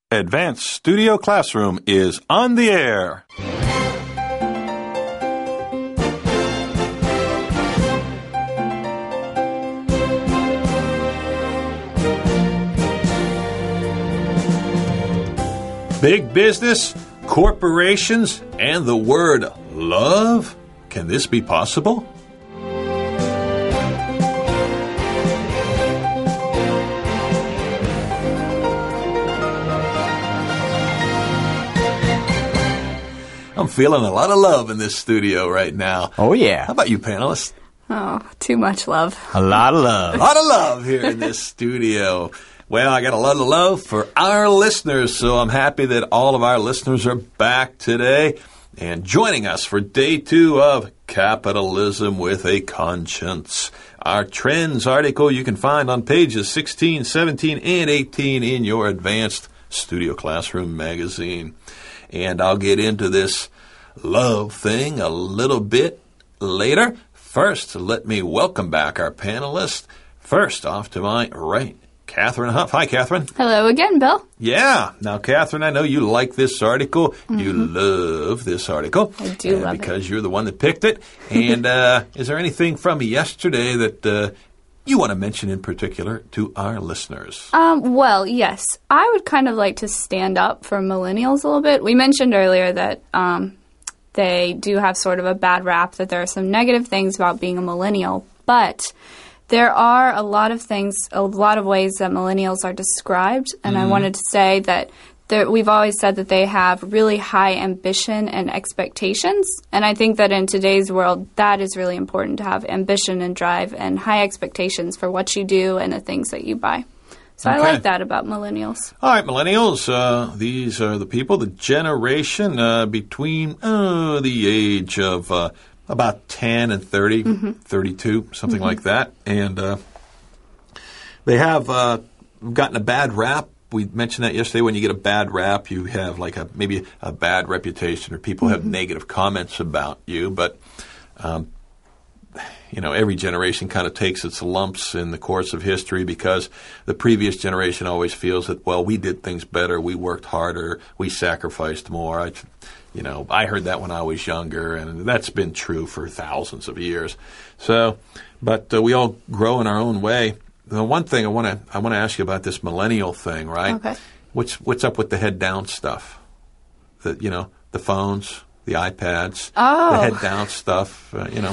Advanced Studio Classroom is on the air. Big business, corporations, and the word love? Can this be possible? I'm feeling a lot of love in this studio right now. Oh, yeah. How about you, panelists? Oh, too much love. A lot of love. A lot of love here in this studio. Well, I got a lot of love for our listeners, so I'm happy that all of our listeners are back today and joining us for day 2 of Capitalism with a Conscience. Our Trends article you can find on pages 16, 17, and 18 in your Advanced Studio Classroom magazine. And I'll get into this love thing a little bit later. First, let me welcome back our panelists. First, off to my right, Catherine Huff. Hi, Catherine. Hello again, Bill. Yeah. Now, Catherine, I know you like this article. Mm-hmm. You love this article. I do love it. Because you're the one that picked it. And is there anything from yesterday that you want to mention in particular to our listeners? Well, yes. I would kind of like to stand up for millennials a little bit. We mentioned earlier that they do have sort of a bad rap, that there are some negative things about being a millennial, but there are a lot of things, a lot of ways that millennials are described, and I wanted to say that we've always said that they have really high ambition and expectations, and I think that in today's world, that is really important to have ambition and drive and high expectations for what you do and the things that you buy. So okay. I like that about millennials. All right, millennials, these are the people, the generation between the age of about 10 and 30, 32, something like that, and they have gotten a bad rap. We mentioned that yesterday. When you get a bad rap, you have like maybe a bad reputation, or people have negative comments about you. But every generation kind of takes its lumps in the course of history because the previous generation always feels that, well, we did things better, we worked harder, we sacrificed more. I heard that when I was younger, and that's been true for thousands of years. So, but we all grow in our own way. The one thing I want to ask you about this millennial thing, right? Okay. What's up with the head down stuff? The phones, the iPads, the head down stuff.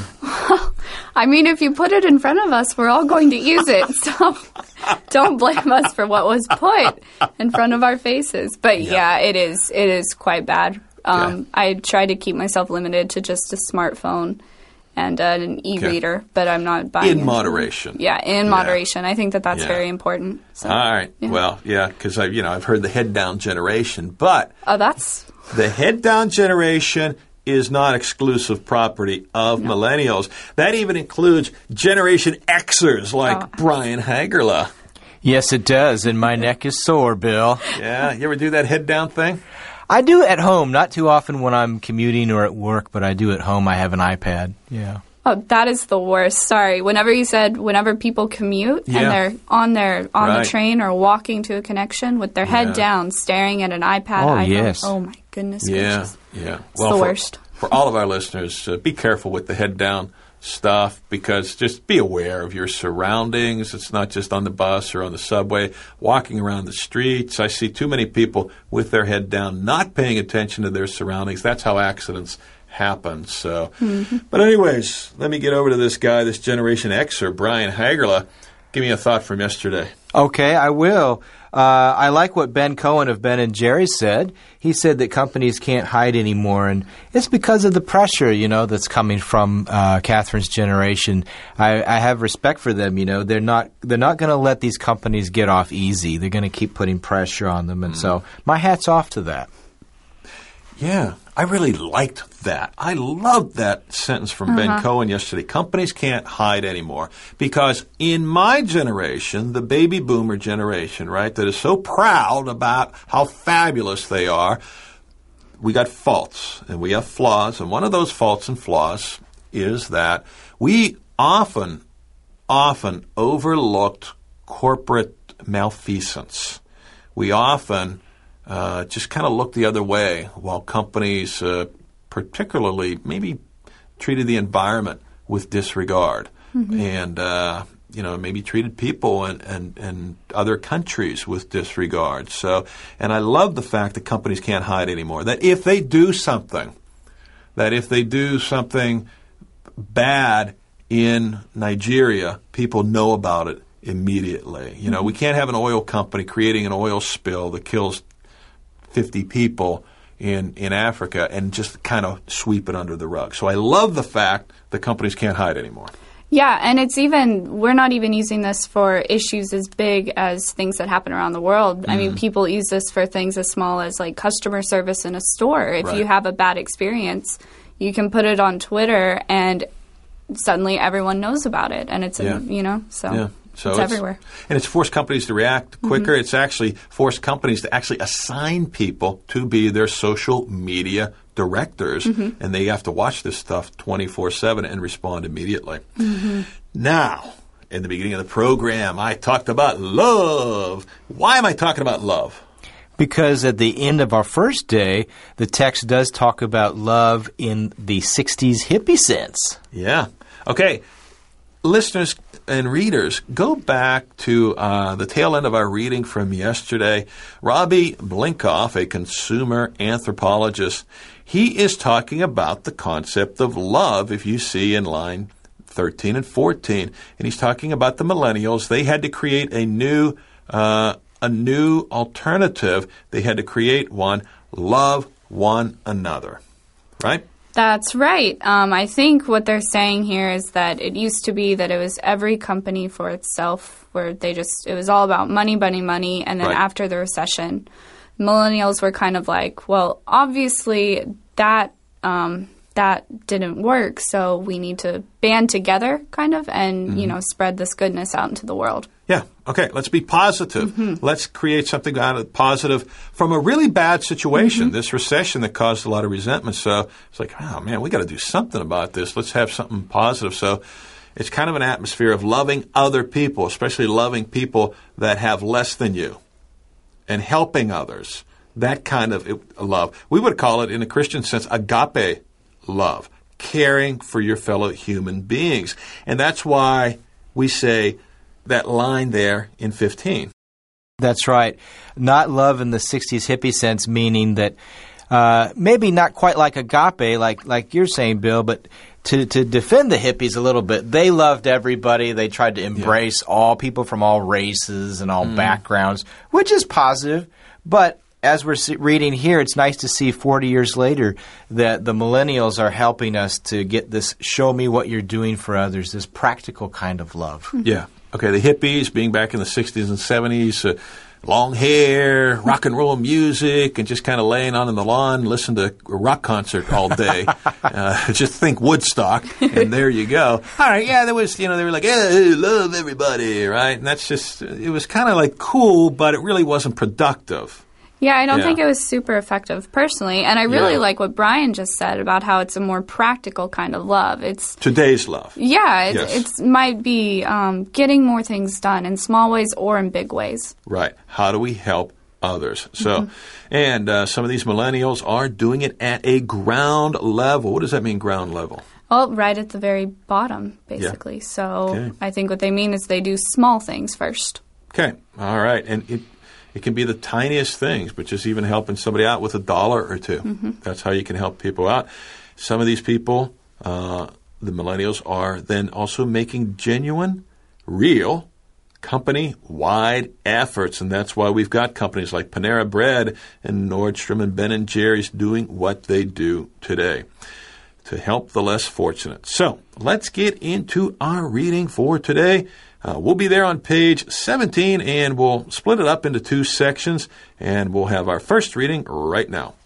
I mean, if you put it in front of us, we're all going to use it. So don't blame us for what was put in front of our faces. But yeah, it is quite bad. I try to keep myself limited to just a smartphone and an e-reader, but I'm not buying in moderation. Yeah, in moderation. I think that's very important. So, all right. Yeah. Well, yeah, because I've heard the head down generation, but that's the head down generation is not exclusive property of millennials. That even includes Generation Xers like Brian Hagerla. Yes, it does, and my neck is sore, Bill. Yeah, you ever do that head down thing? I do at home, not too often when I'm commuting or at work, but I do at home. I have an iPad, yeah. Oh, that is the worst. Sorry. Whenever people commute and they're on the train or walking to a connection with their head down, staring at an iPad. Yes. Oh, my goodness gracious. Yeah. It's the worst. For all of our listeners, be careful with the head down stuff, because just be aware of your surroundings. It's not just on the bus or on the subway, walking around the streets. I see too many people with their head down, not paying attention to their surroundings. That's how accidents happen. So, But anyways, let me get over to this guy, this Generation Xer, Brian Hagerla. Give me a thought from yesterday. Okay, I will. I like what Ben Cohen of Ben and Jerry said. He said that companies can't hide anymore, and it's because of the pressure, that's coming from Catherine's generation. I have respect for them. They're not going to let these companies get off easy. They're going to keep putting pressure on them, and so my hat's off to that. Yeah, I really liked that. I loved that sentence from Ben Cohen yesterday. Companies can't hide anymore. Because in my generation, the baby boomer generation, right, that is so proud about how fabulous they are, we got faults and we have flaws. And one of those faults and flaws is that we often overlooked corporate malfeasance. We often just kind of looked the other way while companies particularly maybe treated the environment with disregard and maybe treated people and other countries with disregard. So, and I love the fact that companies can't hide anymore. That if they do something bad in Nigeria, people know about it immediately. You know, we can't have an oil company creating an oil spill that kills 50 people in Africa and just kind of sweep it under the rug. So I love the fact that companies can't hide anymore. Yeah, and we're not even using this for issues as big as things that happen around the world. I mean, people use this for things as small as like customer service in a store. If you have a bad experience, you can put it on Twitter and suddenly everyone knows about it. And it's, So it's everywhere. And it's forced companies to react quicker. It's actually forced companies to actually assign people to be their social media directors. And they have to watch this stuff 24/7 and respond immediately. Now, in the beginning of the program, I talked about love. Why am I talking about love? Because at the end of our first day, the text does talk about love in the 60s hippie sense. Yeah. Okay. Listeners and readers, go back to the tail end of our reading from yesterday. Robbie Blinkoff, a consumer anthropologist, he is talking about the concept of love, if you see in line 13 and 14. And he's talking about the millennials. They had to create a new alternative. They had to create one, love one another. Right? That's right. I think what they're saying here is that it used to be that it was every company for itself, where it was all about money, money, money. And then after the recession, millennials were kind of like, well, obviously that didn't work, so we need to band together kind of and, spread this goodness out into the world. Yeah. Okay. Let's be positive. Let's create something out of positive from a really bad situation, this recession that caused a lot of resentment. So it's like, oh, man, we got to do something about this. Let's have something positive. So it's kind of an atmosphere of loving other people, especially loving people that have less than you and helping others. That kind of love. We would call it, in a Christian sense, agape love, caring for your fellow human beings. And that's why we say that line there in 15. That's right. Not love in the 60s hippie sense, meaning that maybe not quite like agape, like you're saying, Bill, but to defend the hippies a little bit, they loved everybody. They tried to embrace all people from all races and all backgrounds, which is positive. But as we're reading here, it's nice to see 40 years later that the millennials are helping us to get this show me what you're doing for others, this practical kind of love. Yeah. Okay, the hippies being back in the 60s and 70s, long hair, rock and roll music, and just kind of laying on in the lawn, listen to a rock concert all day. Just think Woodstock, and there you go. All right, yeah, there was, they were like, hey, love everybody, right? And that's just, it was kind of like cool, but it really wasn't productive. Yeah, I don't think it was super effective personally. And I really like what Brian just said about how it's a more practical kind of love. It's today's love. Yeah, it might be getting more things done in small ways or in big ways. Right. How do we help others? So, and some of these millennials are doing it at a ground level. What does that mean, ground level? Well, right at the very bottom, basically. Yeah. So I think what they mean is they do small things first. Okay. All right. And it can be the tiniest things, but just even helping somebody out with $1 or $2. That's how you can help people out. Some of these people, the millennials, are then also making genuine, real, company-wide efforts. And that's why we've got companies like Panera Bread and Nordstrom and Ben & Jerry's doing what they do today to help the less fortunate. So let's get into our reading for today. We'll be there on page 17, and we'll split it up into two sections, and we'll have our first reading right now.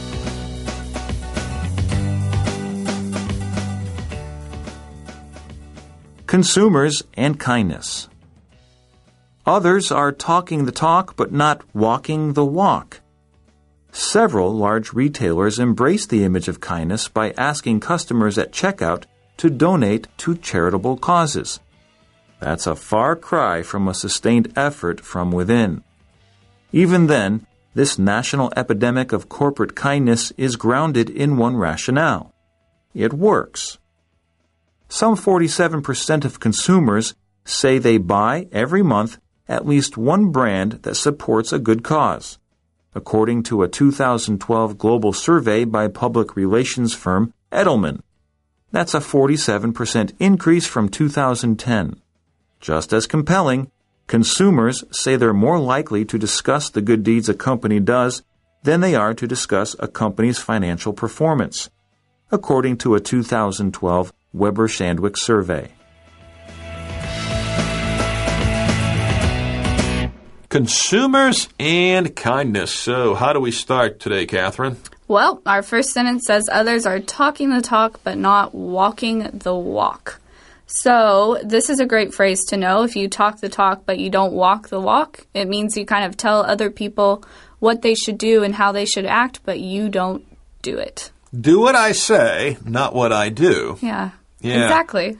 Consumers and kindness. Others are talking the talk but not walking the walk. Several large retailers embrace the image of kindness by asking customers at checkout to donate to charitable causes. That's a far cry from a sustained effort from within. Even then, This national epidemic of corporate kindness is grounded in one rationale. It works. Some 47% of consumers say they buy every month at least one brand that supports a good cause, according to a 2012 global survey by public relations firm Edelman. That's a 47% increase from 2010. Just as compelling, consumers say they're more likely to discuss the good deeds a company does than they are to discuss a company's financial performance, according to a 2012 Weber-Shandwick survey. Consumers and kindness. So, how do we start today, Catherine? Well, our first sentence says others are talking the talk but not walking the walk. So this is a great phrase to know. If you talk the talk but you don't walk the walk, it means you kind of tell other people what they should do and how they should act, but you don't do it. Do what I say, not what I do. Yeah. Yeah. Exactly.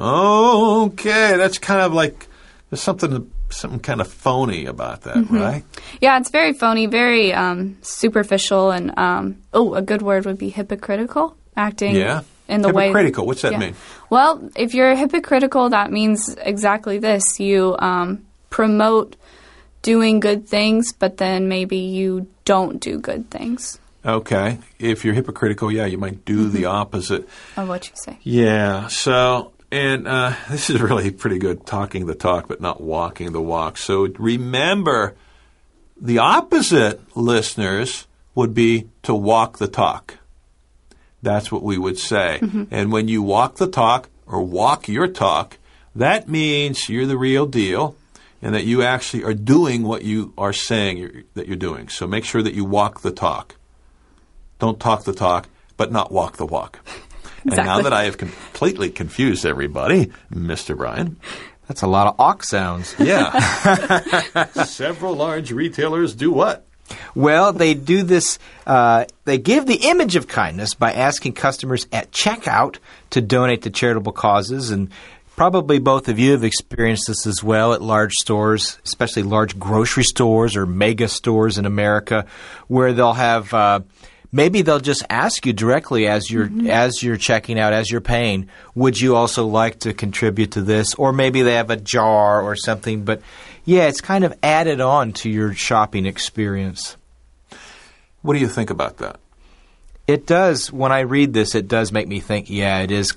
Okay, that's kind of like there's something kind of phony about that, right? Yeah, it's very phony, very superficial, and a good word would be hypocritical, acting in the way. Hypocritical, what's that mean? Well, if you're hypocritical, that means exactly this. You promote doing good things, but then maybe you don't do good things. Okay. If you're hypocritical, you might do the opposite of what you say. Yeah. So, and this is really pretty good, talking the talk but not walking the walk. So remember, the opposite, listeners, would be to walk the talk. That's what we would say. And when you walk the talk or walk your talk, that means you're the real deal and that you actually are doing what you are saying that you're doing. So make sure that you walk the talk. Don't talk the talk, but not walk the walk. Exactly. And now that I have completely confused everybody, Mr. Brian. That's a lot of awk sounds. Yeah. Several large retailers do what? Well, they do this, they give the image of kindness by asking customers at checkout to donate to charitable causes. And probably both of you have experienced this as well at large stores, especially large grocery stores or mega stores in America, where they'll have maybe they'll just ask you directly as you're checking out, as you're paying, would you also like to contribute to this? Or maybe they have a jar or something. But, yeah, it's kind of added on to your shopping experience. What do you think about that? It does. When I read this, it does make me think, it is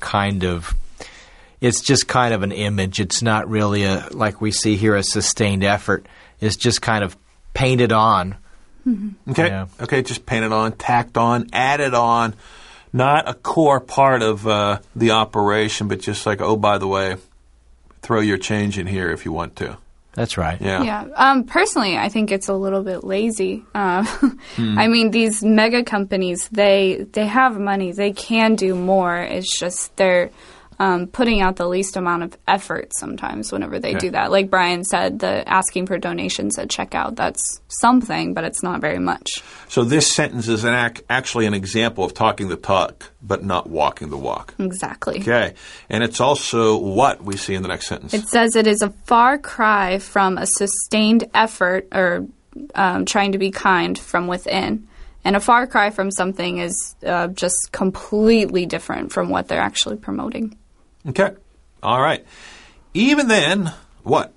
it's just kind of an image. It's not really, like we see here, a sustained effort. It's just kind of painted on. Okay. Yeah. Okay, just painted on, tacked on, added on, not a core part of the operation, but just like, oh, by the way, throw your change in here if you want to. That's right. Yeah. Yeah. Personally, I think it's a little bit lazy. I mean, these mega companies, they have money. They can do more. It's just they're putting out the least amount of effort sometimes whenever they do that. Like Brian said, the asking for donations at checkout, that's something, but it's not very much. So this sentence is actually an example of talking the talk, but not walking the walk. Exactly. Okay. And it's also what we see in the next sentence. It says it is a far cry from a sustained effort or trying to be kind from within. And a far cry from something is just completely different from what they're actually promoting. Okay. All right. Even then, what?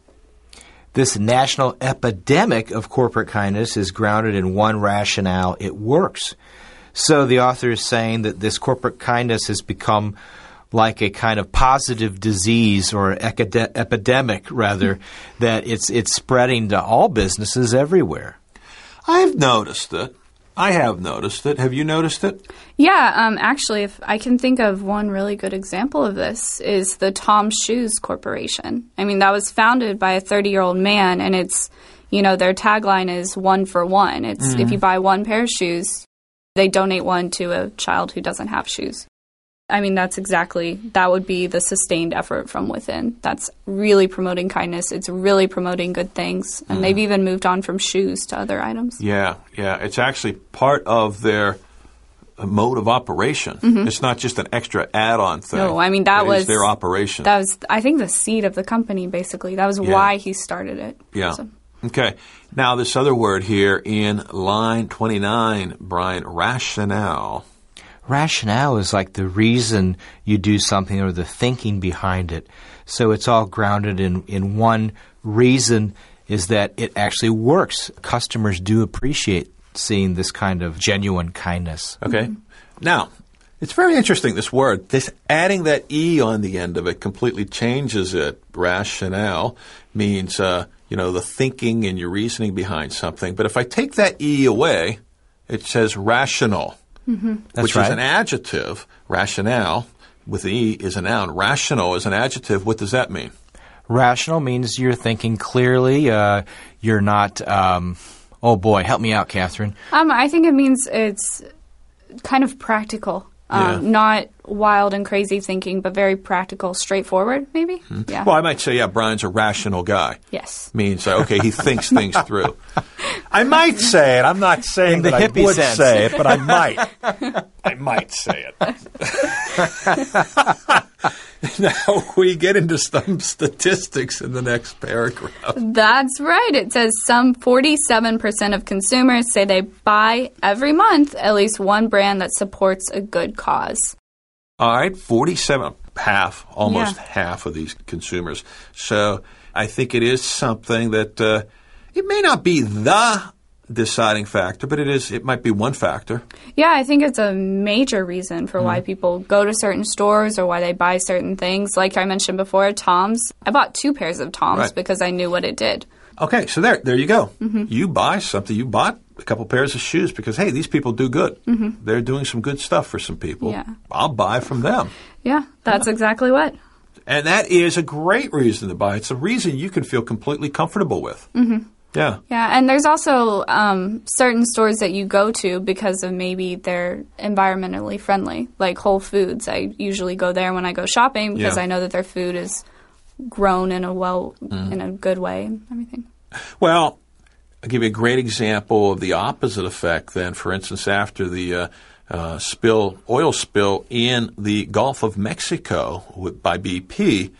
This national epidemic of corporate kindness is grounded in one rationale: it works. So the author is saying that this corporate kindness has become like a kind of positive disease or epidemic, rather, that it's spreading to all businesses everywhere. I've noticed it. I have noticed it. Have you noticed it? Yeah, actually, if I can think of one really good example of this is the Tom's Shoes Corporation. I mean, that was founded by a 30-year-old man, and it's, their tagline is 1 for 1. It's if you buy one pair of shoes, they donate one to a child who doesn't have shoes. I mean, that would be the sustained effort from within. That's really promoting kindness. It's really promoting good things. And they've even moved on from shoes to other items. Yeah. It's actually part of their mode of operation. It's not just an extra add-on thing. No, I mean, that was their operation. That was, I think, the seed of the company, basically. That was why he started it. Yeah. So. Okay. Now, this other word here in line 29, Brian, rationale. Rationale is like the reason you do something or the thinking behind it. So it's all grounded in one reason, is that it actually works. Customers do appreciate seeing this kind of genuine kindness. Okay. Now, it's very interesting, this word. This adding that E on the end of it completely changes it. Rationale means, the thinking and your reasoning behind something. But if I take that E away, it says rational, which right. is an adjective. Rationale with the E is a noun. Rational is an adjective. What does that mean? Rational means you're thinking clearly. You're not, oh boy, help me out, Catherine. I think it means it's kind of practical. Not wild and crazy thinking, but very practical, straightforward, maybe? Yeah. Well, I might say, Brian's a rational guy. Yes. Means, okay, he thinks things through. I might say it. I'm not saying In the that I hippie would sense. say it, but I might. I might say it. Now, we get into some statistics in the next paragraph. That's right. It says some 47% of consumers say they buy every month at least one brand that supports a good cause. All right, 47, almost half of these consumers. So I think it is something that it may not be the deciding factor, but it might be one factor. Yeah, I think it's a major reason for why people go to certain stores or why they buy certain things. Like I mentioned before, Toms. I bought 2 pairs of Toms Right. because I knew what it did. Okay, so there you go. You buy something. You bought a couple pairs of shoes because, hey, these people do good. They're doing some good stuff for some people. Yeah. I'll buy from them. Yeah, that's exactly what. And that is a great reason to buy. It's a reason you can feel completely comfortable with. Yeah. Yeah, and there's also certain stores that you go to because of maybe they're environmentally friendly, like Whole Foods. I usually go there when I go shopping because I know that their food is grown in a good way and everything. Well, I'll give you a great example of the opposite effect then. For instance, after the oil spill in the Gulf of Mexico by BP,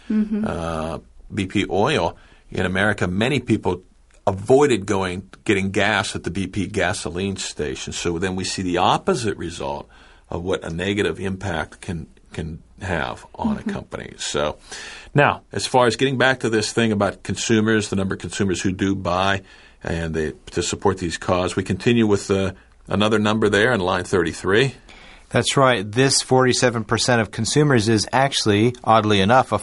BP oil in America, many people avoided getting gas at the BP gasoline station. So then we see the opposite result of what a negative impact can have on a company. So now, as far as getting back to this thing about consumers, the number of consumers who do buy and to support these causes, we continue with another number there in line 33. That's right. This 47% of consumers is actually, oddly enough, a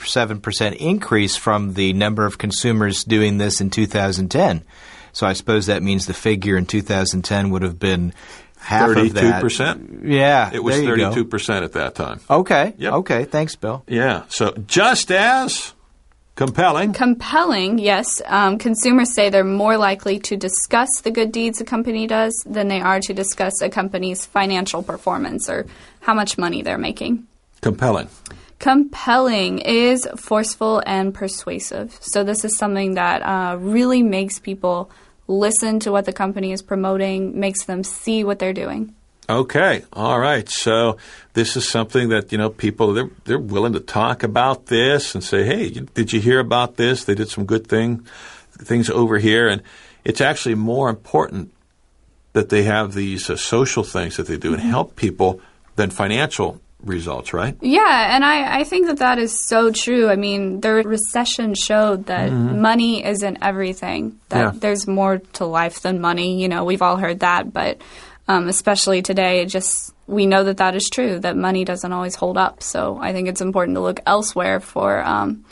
47% increase from the number of consumers doing this in 2010. So I suppose that means the figure in 2010 would have been half of that. 32%? Yeah. It was there you go. 32% at that time. Okay. Yep. Okay. Thanks, Bill. Yeah. So just as compelling. Compelling, yes. Consumers say they're more likely to discuss the good deeds a company does than they are to discuss a company's financial performance or how much money they're making. Compelling. Compelling is forceful and persuasive. So this is something that really makes people listen to what the company is promoting, makes them see what they're doing. Okay. All right. So this is something that, people, they're willing to talk about this and say, hey, did you hear about this? They did some good things over here. And it's actually more important that they have these social things that they do and help people than financial results, right? Yeah, and I think that is so true. I mean, the recession showed that money isn't everything, that there's more to life than money. We've all heard that, but especially today, we know that is true, that money doesn't always hold up. So I think it's important to look elsewhere for,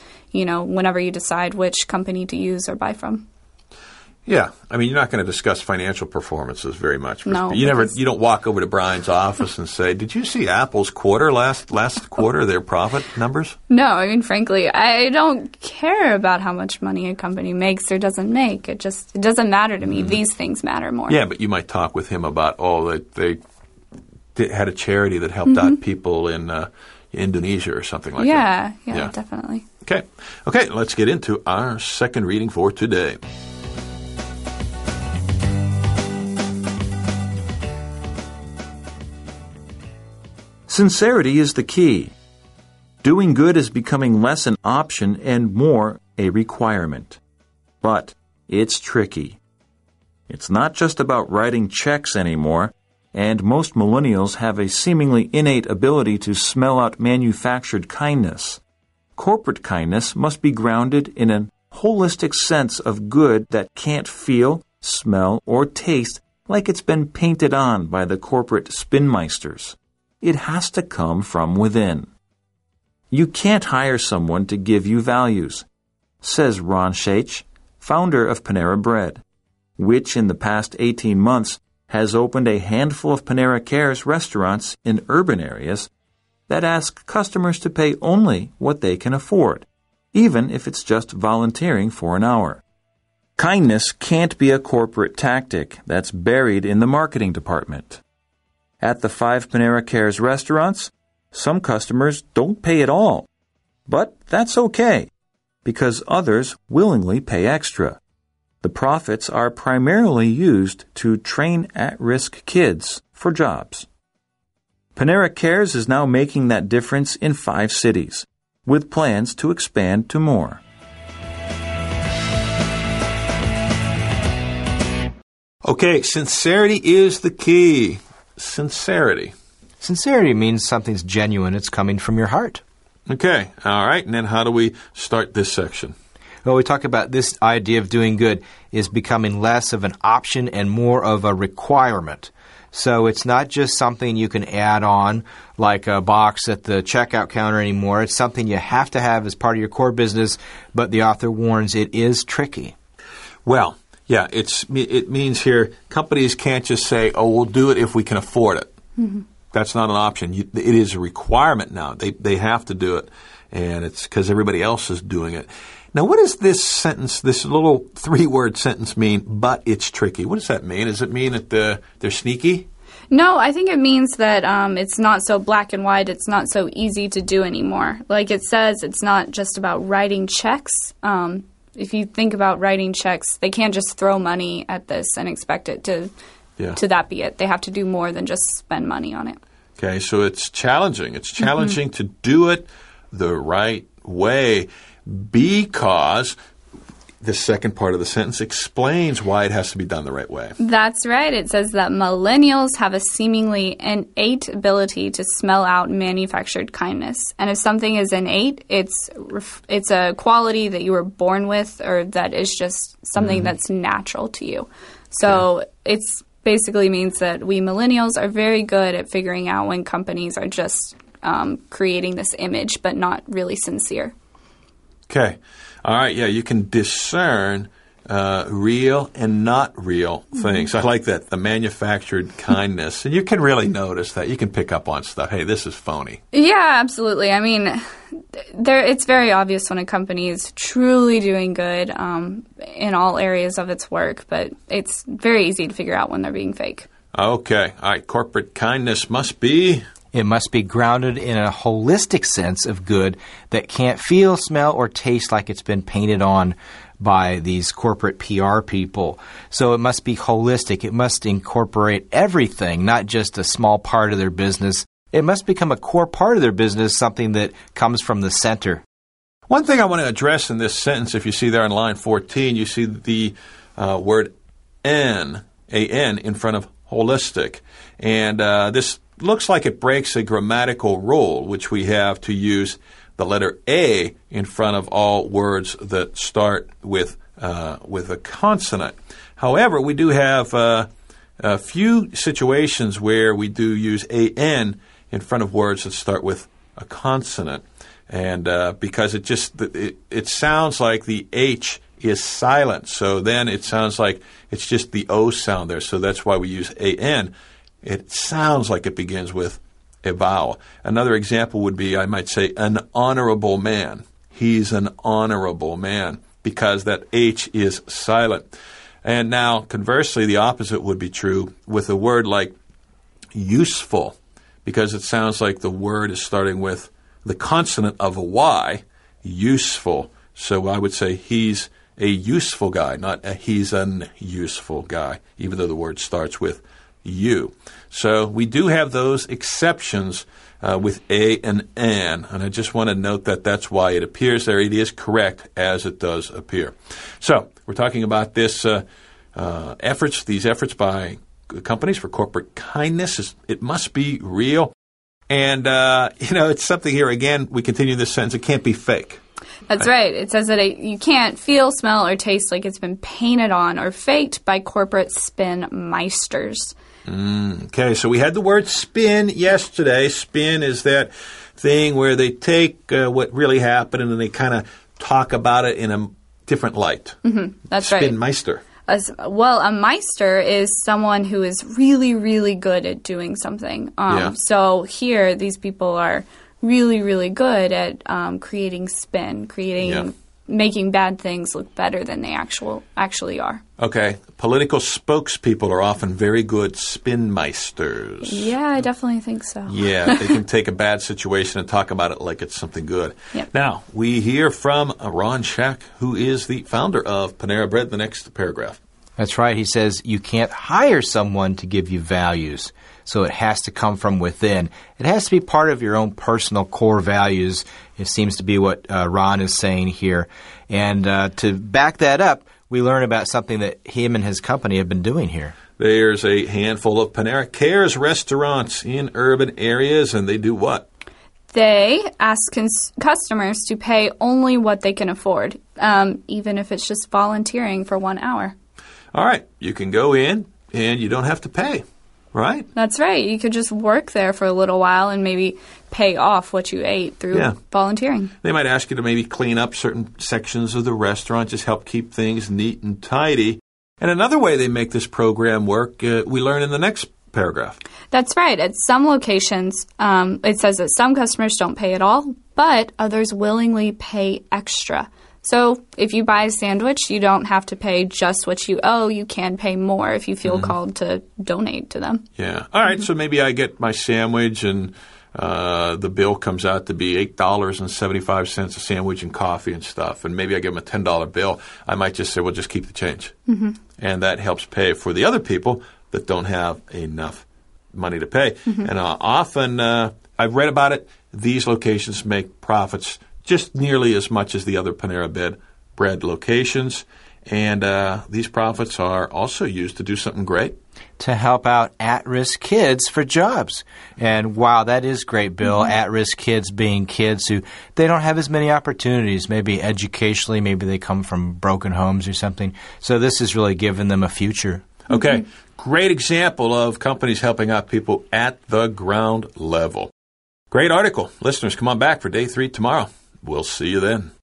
whenever you decide which company to use or buy from. Yeah. I mean, you're not going to discuss financial performances very much. No. You don't walk over to Brian's office and say, did you see Apple's last quarter, their profit numbers? No, I mean, frankly, I don't care about how much money a company makes or doesn't make. It doesn't matter to me. These things matter more. Yeah, but you might talk with him about, they had a charity that helped out people in Indonesia or something like that. Yeah, definitely. Okay, let's get into our second reading for today. Sincerity is the key. Doing good is becoming less an option and more a requirement. But it's tricky. It's not just about writing checks anymore, and most millennials have a seemingly innate ability to smell out manufactured kindness. Corporate kindness must be grounded in a holistic sense of good that can't feel, smell, or taste like it's been painted on by the corporate spinmeisters. It has to come from within. You can't hire someone to give you values, says Ron Shaich, founder of Panera Bread, which in the past 18 months has opened a handful of Panera Cares restaurants in urban areas that ask customers to pay only what they can afford, even if it's just volunteering for an hour. Kindness can't be a corporate tactic that's buried in the marketing department. At the 5 Panera Cares restaurants, some customers don't pay at all. But that's okay, because others willingly pay extra. The profits are primarily used to train at-risk kids for jobs. Panera Cares is now making that difference in 5 cities, with plans to expand to more. Okay, sincerity is the key. Sincerity. Sincerity means something's genuine. It's coming from your heart. Okay, all right. And then how do we start this section? Well, we talk about this idea of doing good is becoming less of an option and more of a requirement. So it's not just something you can add on like a box at the checkout counter anymore. It's something you have to have as part of your core business, but the author warns it is tricky. Well, yeah, it means here companies can't just say, oh, we'll do it if we can afford it. Mm-hmm. That's not an option. It is a requirement now. They have to do it, and it's because everybody else is doing it. Now, what does this sentence, this little 3-word sentence mean, but it's tricky? What does that mean? Does it mean that they're sneaky? No, I think it means that it's not so black and white. It's not so easy to do anymore. Like it says, it's not just about writing checks. If you think about writing checks, they can't just throw money at this and expect it to that be it. They have to do more than just spend money on it. Okay, so it's challenging. It's challenging to do it the right way because the second part of the sentence explains why it has to be done the right way. That's right. It says that millennials have a seemingly innate ability to smell out manufactured kindness. And if something is innate, it's a quality that you were born with or that is just something that's natural to you. So it's basically means that we millennials are very good at figuring out when companies are just creating this image but not really sincere. Okay. All right. Yeah, you can discern real and not real things. I like that, the manufactured kindness. And you can really notice that. You can pick up on stuff. Hey, this is phony. Yeah, absolutely. I mean, it's very obvious when a company is truly doing good in all areas of its work, but it's very easy to figure out when they're being fake. Okay. All right. Corporate kindness must be... It must be grounded in a holistic sense of good that can't feel, smell, or taste like it's been painted on by these corporate PR people. So it must be holistic. It must incorporate everything, not just a small part of their business. It must become a core part of their business, something that comes from the center. One thing I want to address in this sentence, if you see there on line 14, you see the word N, A-N, in front of holistic. And this looks like it breaks a grammatical rule, which we have to use the letter A in front of all words that start with a consonant. However, we do have a few situations where we do use A-N in front of words that start with a consonant. And because it sounds like the H is silent, so then it sounds like it's just the O sound there. So that's why we use A-N. It sounds like it begins with a vowel. Another example would be, I might say, an honorable man. He's an honorable man because that H is silent. And now, conversely, the opposite would be true with a word like useful, because it sounds like the word is starting with the consonant of a Y, useful. So I would say he's a useful guy, not he's an useful guy, even though the word starts with U. So we do have those exceptions with A and N, and I just want to note that that's why it appears there. It is correct as it does appear. So We're talking about these efforts by companies for corporate kindness. It must be real. And, it's something here, again, we continue this sentence, it can't be fake. That's right. It says that you can't feel, smell, or taste like it's been painted on or faked by corporate spin meisters. Okay, so we had the word spin yesterday. Spin is that thing where they take what really happened and then they kind of talk about it in a different light. That's right. Spin meister. A meister is someone who is really, really good at doing something. So here, these people are really, really good at creating spin, making bad things look better than they actually are. Okay. Political spokespeople are often very good spin meisters. Yeah, I definitely think so. Yeah, they can take a bad situation and talk about it like it's something good. Yep. Now, we hear from Ron Shack, who is the founder of Panera Bread, the next paragraph. That's right. He says you can't hire someone to give you values, so it has to come from within. It has to be part of your own personal core values. It seems to be what Ron is saying here. And to back that up, we learn about something that him and his company have been doing here. There's a handful of Panera Cares restaurants in urban areas, and they do what? They ask customers to pay only what they can afford, even if it's just volunteering for 1 hour. All right, you can go in and you don't have to pay, right? That's right. You could just work there for a little while and maybe pay off what you ate through volunteering. They might ask you to maybe clean up certain sections of the restaurant, just help keep things neat and tidy. And another way they make this program work, we learn in the next paragraph. That's right. At some locations, it says that some customers don't pay at all, but others willingly pay extra. So if you buy a sandwich, you don't have to pay just what you owe. You can pay more if you feel called to donate to them. Yeah. All right. So maybe I get my sandwich and the bill comes out to be $8.75 a sandwich and coffee and stuff. And maybe I give them a $10 bill. I might just say, well, just keep the change. And that helps pay for the other people that don't have enough money to pay. And often, I've read about it, these locations make profits just nearly as much as the other Panera Bread locations. And these profits are also used to do something great. To help out at-risk kids for jobs. And wow, that is great, Bill. At-risk kids being kids who, they don't have as many opportunities, maybe educationally, maybe they come from broken homes or something. So this has really given them a future. Okay, great example of companies helping out people at the ground level. Great article. Listeners, come on back for day 3 tomorrow. We'll see you then.